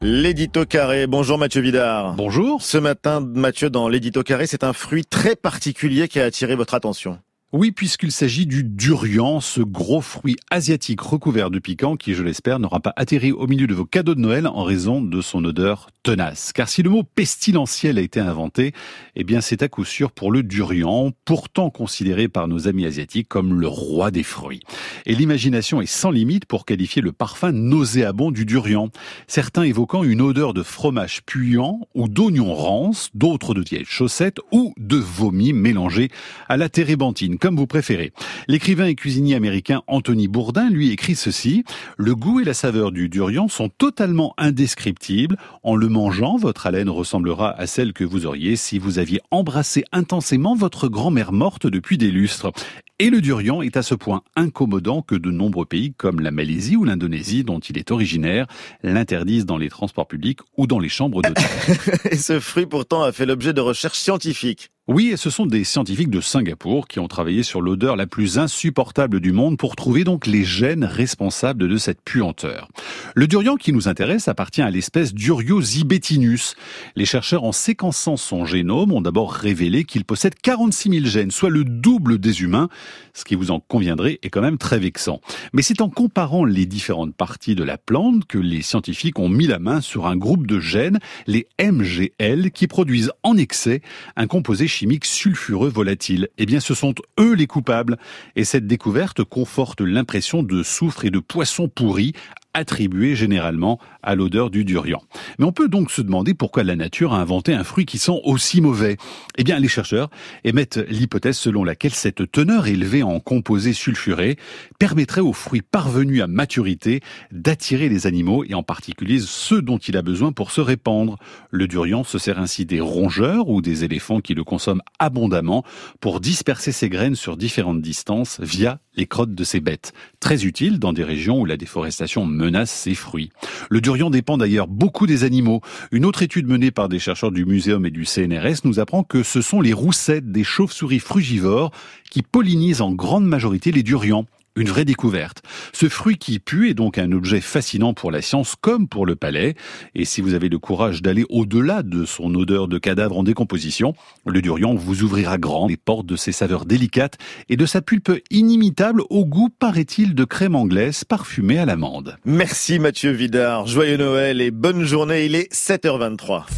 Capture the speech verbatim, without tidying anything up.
L'édito carré. Bonjour Mathieu Vidard. Bonjour. Ce matin, Mathieu, dans l'édito carré, c'est un fruit très particulier qui a attiré votre attention. Oui, puisqu'il s'agit du durian, ce gros fruit asiatique recouvert de piquant qui, je l'espère, n'aura pas atterri au milieu de vos cadeaux de Noël en raison de son odeur tenace. Car si le mot pestilentiel a été inventé, eh bien c'est à coup sûr pour le durian, pourtant considéré par nos amis asiatiques comme le roi des fruits. Et l'imagination est sans limite pour qualifier le parfum nauséabond du durian. Certains évoquant une odeur de fromage puant ou d'oignon rance, d'autres de vieilles chaussettes ou de vomi mélangé à la térébenthine, comme vous préférez. L'écrivain et cuisinier américain Anthony Bourdain, lui, écrit ceci: « Le goût et la saveur du durian sont totalement indescriptibles. En le mangeant, votre haleine ressemblera à celle que vous auriez si vous aviez embrassé intensément votre grand-mère morte depuis des lustres. » Et le durian est à ce point incommodant que de nombreux pays comme la Malaisie ou l'Indonésie, dont il est originaire, l'interdisent dans les transports publics ou dans les chambres d'hôtel. Et ce fruit pourtant a fait l'objet de recherches scientifiques. Oui, et ce sont des scientifiques de Singapour qui ont travaillé sur l'odeur la plus insupportable du monde pour trouver donc les gènes responsables de cette puanteur. Le durian qui nous intéresse appartient à l'espèce Duriozibetinus. Les chercheurs, en séquençant son génome, ont d'abord révélé qu'il possède quarante-six mille gènes, soit le double des humains, ce qui, vous en conviendrez, est quand même très vexant. Mais c'est en comparant les différentes parties de la plante que les scientifiques ont mis la main sur un groupe de gènes, les M G L, qui produisent en excès un composé chimiques sulfureux volatiles. Eh bien, ce sont eux les coupables. Et cette découverte conforte l'impression de soufre et de poisson pourri attribuée généralement à l'odeur du durian. Mais on peut donc se demander pourquoi la nature a inventé un fruit qui sent aussi mauvais. Eh bien, les chercheurs émettent l'hypothèse selon laquelle cette teneur élevée en composés sulfurés permettrait au fruit parvenu à maturité d'attirer les animaux et en particulier ceux dont il a besoin pour se répandre. Le durian se sert ainsi des rongeurs ou des éléphants qui le consomment abondamment pour disperser ses graines sur différentes distances via les crottes de ces bêtes. Très utile dans des régions où la déforestation menace ces fruits. Le durian dépend d'ailleurs beaucoup des animaux. Une autre étude menée par des chercheurs du Muséum et du C N R S nous apprend que ce sont les roussettes des chauves-souris frugivores qui pollinisent en grande majorité les durians. Une vraie découverte. Ce fruit qui pue est donc un objet fascinant pour la science comme pour le palais. Et si vous avez le courage d'aller au-delà de son odeur de cadavre en décomposition, le durian vous ouvrira grand les portes de ses saveurs délicates et de sa pulpe inimitable au goût, paraît-il, de crème anglaise parfumée à l'amande. Merci Mathieu Vidard. Joyeux Noël et bonne journée. Il est sept heures vingt-trois.